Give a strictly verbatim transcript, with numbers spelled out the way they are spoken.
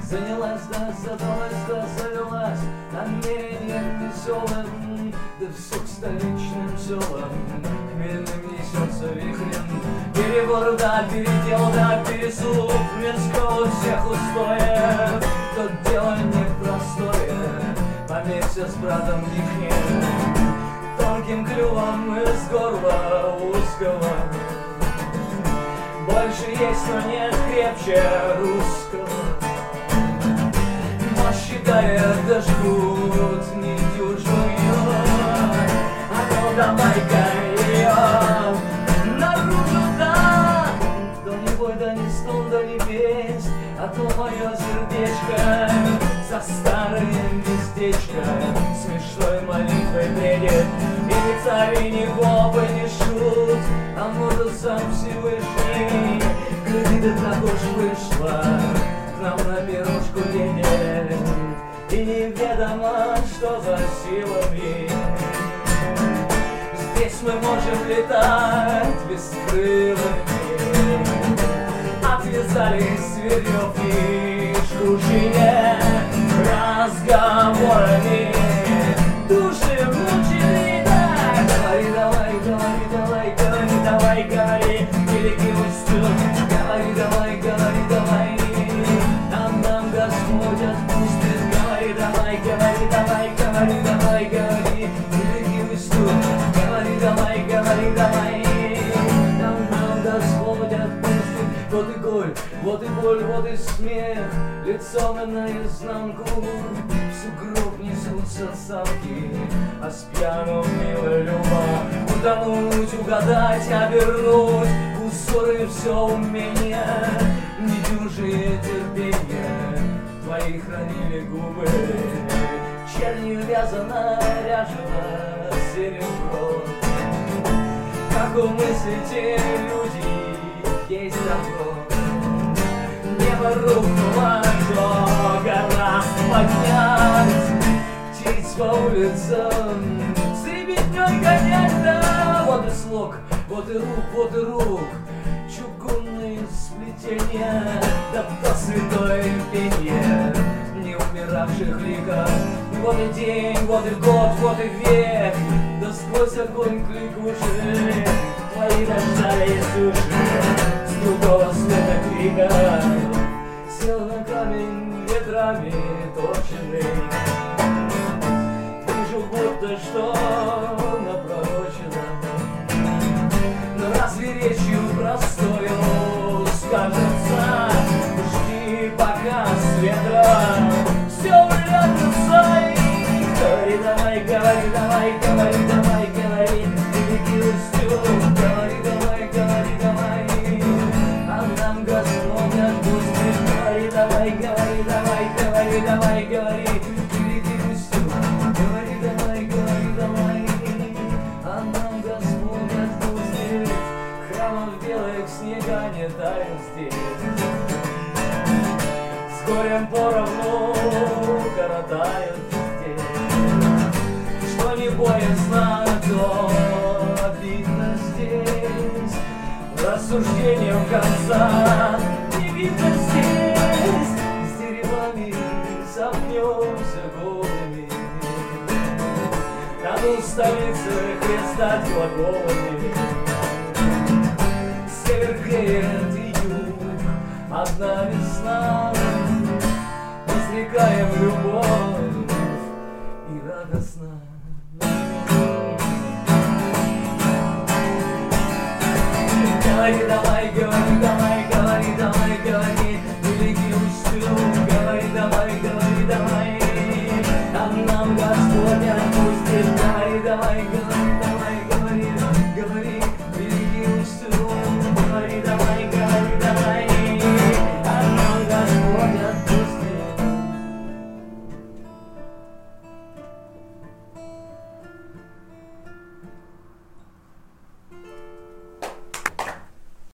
Занялась, да, задалась, да, завелась намерением веселым, да все к столичным селам хмельным несется вихрем. Перебор, да, передел, да, пересуд мирского всех устоев. То дело непростое, померься с братом ихним, тонким клювом из горла узкого. Больше есть, но нет крепче русского. Считает, да жгут недюжную, а ну давай-ка ее наружу, да. Да не бой, да не стон, да не песнь, а то мое сердечко со старым местечком смешной молитвой бредит. И ни царь, и ни гопы, ни шут, а может сам Всевышний. Гляди, да так уж вышло, к нам на пирожку едет, и неведомо, что за силами. Здесь мы можем летать бескрылыми. Отвязались веревки шкужине разговорами. Души мучили, да. Говори, давай, говори, давай, говори, давай, говори, великий устюг. Говори, давай, говори, давай, нам, нам Господь отпустит. Говори, давай, говори, давай, говори, давай, говори, великий устюг. Говори, давай, говори, давай, нам, нам Господь отпустит. Вот и голь, вот и боль, вот и смех, лицом наизнанку. В сугроб несутся самки, а с пьяну милая люба. Утонуть, угадать, обернуть, у ссоры все умение, недюжие терпение твои хранили губы. Чернью вязано, ряжено серебро. Как умыслите люди, есть добро. Небо рухнуло, что гора поднять, птиц по улицам с ребятней гонять, да. Вот и слог, вот и рук, вот и рук, чугунные сплетения, да то святое пенье не умиравших ликов. Вот и день, вот и год, вот и век, да сквозь огонь кликуши твои дождались уши с другого света крика. Сел на камень ветрами точенный, вижу будто что напророчено. Но разве речью простою скажется, жди пока с ветра все уляжется. Говори, давай, говори, давай, говори, давай, говори, великий устюг. Говори, давай, говори, давай, а нам Господь отпустит. Говори, давай, говори, давай, говори, давай, говори, великий устюг. Говори, давай, говори, давай, а нам Господь отпустит. Храмов белых снега не тает здесь, с горем поровну коротают. Что не боязно, то обидно здесь, рассуждением конца не видно здесь. С деревами сопнемся голыми, кону столицы хлестать глаголами. Север греет и юг, одна весна, изрекаем любовь и радостно. Говори, давай.